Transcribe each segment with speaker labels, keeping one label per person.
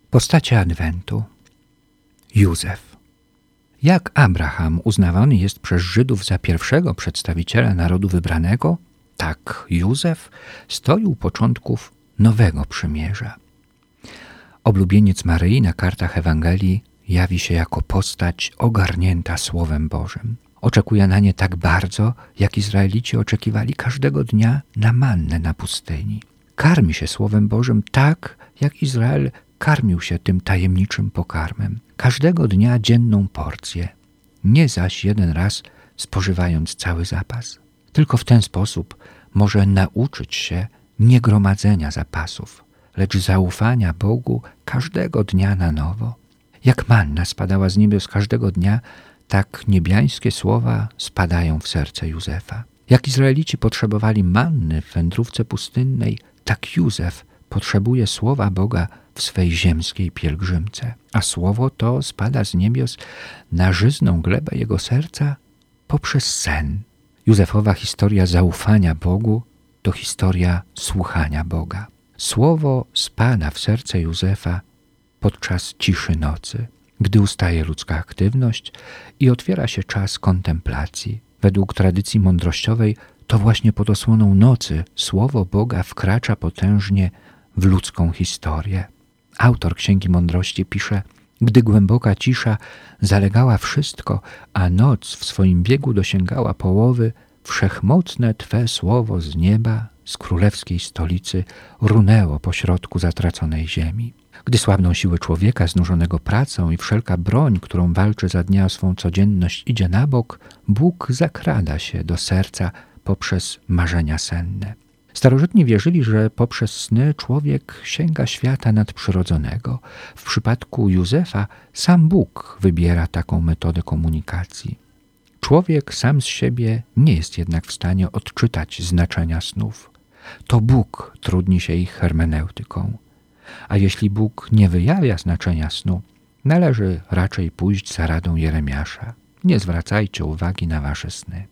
Speaker 1: Postacie Adwentu. Józef. Jak Abraham uznawany jest przez Żydów za pierwszego przedstawiciela narodu wybranego, tak Józef stoi u początków nowego przymierza. Oblubieniec Maryi na kartach Ewangelii jawi się jako postać ogarnięta Słowem Bożym. Oczekuje na nie tak bardzo, jak Izraelici oczekiwali każdego dnia na mannę na pustyni. Karmi się Słowem Bożym tak, jak Izrael karmił się tym tajemniczym pokarmem. Każdego dnia dzienną porcję, nie zaś jeden raz spożywając cały zapas. Tylko w ten sposób może nauczyć się nie gromadzenia zapasów, lecz zaufania Bogu każdego dnia na nowo. Jak manna spadała z niebios każdego dnia, tak niebiańskie słowa spadają w serce Józefa. Jak Izraelici potrzebowali manny w wędrówce pustynnej, tak Józef potrzebuje słowa Boga w swej ziemskiej pielgrzymce. A słowo to spada z niebios na żyzną glebę jego serca poprzez sen. Józefowa historia zaufania Bogu to historia słuchania Boga. Słowo spada w serce Józefa podczas ciszy nocy, gdy ustaje ludzka aktywność i otwiera się czas kontemplacji. Według tradycji mądrościowej to właśnie pod osłoną nocy słowo Boga wkracza potężnie w ludzką historię. Autor Księgi Mądrości pisze: gdy głęboka cisza zalegała wszystko, a noc w swoim biegu dosięgała połowy, wszechmocne Twe słowo z nieba, z królewskiej stolicy, runęło pośrodku zatraconej ziemi. Gdy słabną siły człowieka znużonego pracą i wszelka broń, którą walczy za dnia o swą codzienność, idzie na bok, Bóg zakrada się do serca poprzez marzenia senne. Starożytni wierzyli, że poprzez sny człowiek sięga świata nadprzyrodzonego. W przypadku Józefa sam Bóg wybiera taką metodę komunikacji. Człowiek sam z siebie nie jest jednak w stanie odczytać znaczenia snów. To Bóg trudni się ich hermeneutyką. A jeśli Bóg nie wyjawia znaczenia snu, należy raczej pójść za radą Jeremiasza. Nie zwracajcie uwagi na wasze sny.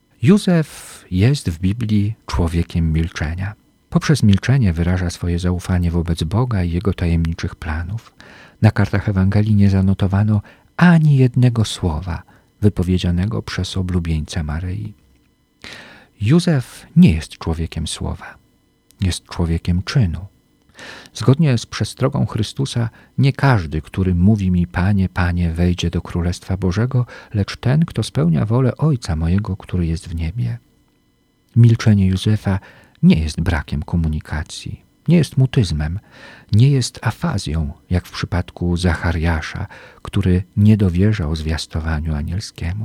Speaker 1: Józef jest w Biblii człowiekiem milczenia. Poprzez milczenie wyraża swoje zaufanie wobec Boga i Jego tajemniczych planów. Na kartach Ewangelii nie zanotowano ani jednego słowa wypowiedzianego przez oblubieńca Maryi. Józef nie jest człowiekiem słowa, jest człowiekiem czynu. Zgodnie z przestrogą Chrystusa, nie każdy, który mówi mi Panie, Panie, wejdzie do Królestwa Bożego, lecz ten, kto spełnia wolę Ojca mojego, który jest w niebie. Milczenie Józefa nie jest brakiem komunikacji, nie jest mutyzmem, nie jest afazją, jak w przypadku Zachariasza, który nie dowierzał zwiastowaniu anielskiemu.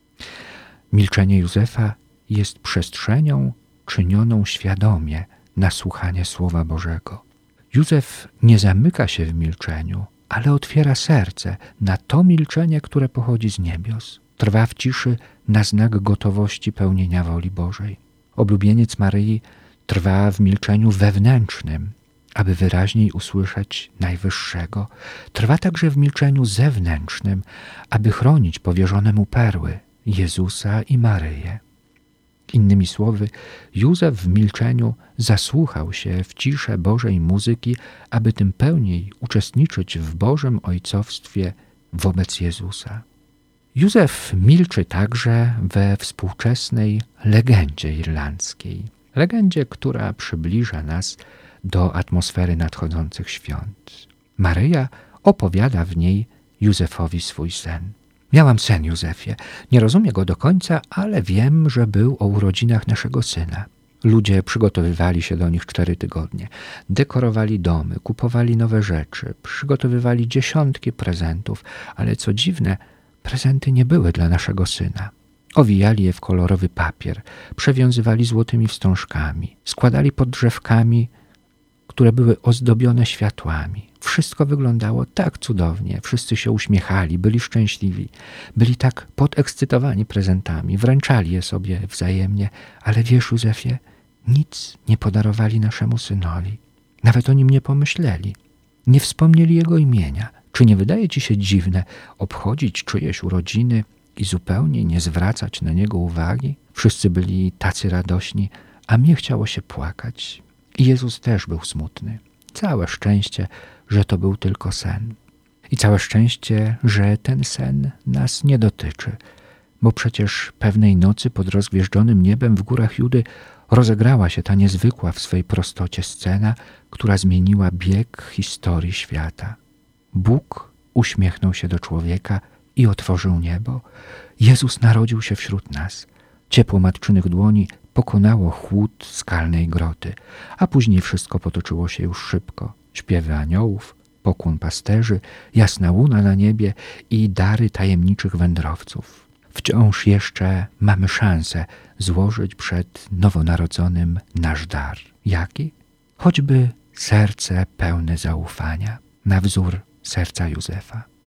Speaker 1: Milczenie Józefa jest przestrzenią czynioną świadomie na słuchanie Słowa Bożego. Józef nie zamyka się w milczeniu, ale otwiera serce na to milczenie, które pochodzi z niebios. Trwa w ciszy na znak gotowości pełnienia woli Bożej. Oblubieniec Maryi trwa w milczeniu wewnętrznym, aby wyraźniej usłyszeć Najwyższego. Trwa także w milczeniu zewnętrznym, aby chronić powierzone mu perły, Jezusa i Maryję. Innymi słowy, Józef w milczeniu zasłuchał się w ciszę Bożej muzyki, aby tym pełniej uczestniczyć w Bożym ojcowstwie wobec Jezusa. Józef milczy także we współczesnej legendzie irlandzkiej. Legendzie, która przybliża nas do atmosfery nadchodzących świąt. Maryja opowiada w niej Józefowi swój sen. Miałam sen, Józefie. Nie rozumiem go do końca, ale wiem, że był o urodzinach naszego syna. Ludzie przygotowywali się do nich 4 tygodnie. Dekorowali domy, kupowali nowe rzeczy, przygotowywali dziesiątki prezentów, ale co dziwne, prezenty nie były dla naszego syna. Owijali je w kolorowy papier, przewiązywali złotymi wstążkami, składali pod drzewkami, które były ozdobione światłami. Wszystko wyglądało tak cudownie, wszyscy się uśmiechali, byli szczęśliwi, byli tak podekscytowani prezentami, wręczali je sobie wzajemnie, ale wiesz, Józefie, nic nie podarowali naszemu synowi. Nawet o nim nie pomyśleli, nie wspomnieli jego imienia. Czy nie wydaje ci się dziwne obchodzić czyjeś urodziny i zupełnie nie zwracać na niego uwagi? Wszyscy byli tacy radośni, a mnie chciało się płakać. I Jezus też był smutny. Całe szczęście że to był tylko sen. I całe szczęście, że ten sen nas nie dotyczy, bo przecież pewnej nocy pod rozgwieżdżonym niebem w górach Judy rozegrała się ta niezwykła w swej prostocie scena, która zmieniła bieg historii świata. Bóg uśmiechnął się do człowieka i otworzył niebo. Jezus narodził się wśród nas. Ciepło matczynych dłoni pokonało chłód skalnej groty, a później wszystko potoczyło się już szybko. Śpiewy aniołów, pokłon pasterzy, jasna łuna na niebie i dary tajemniczych wędrowców. Wciąż jeszcze mamy szansę złożyć przed nowonarodzonym nasz dar. Jaki? Choćby serce pełne zaufania, na wzór serca Józefa.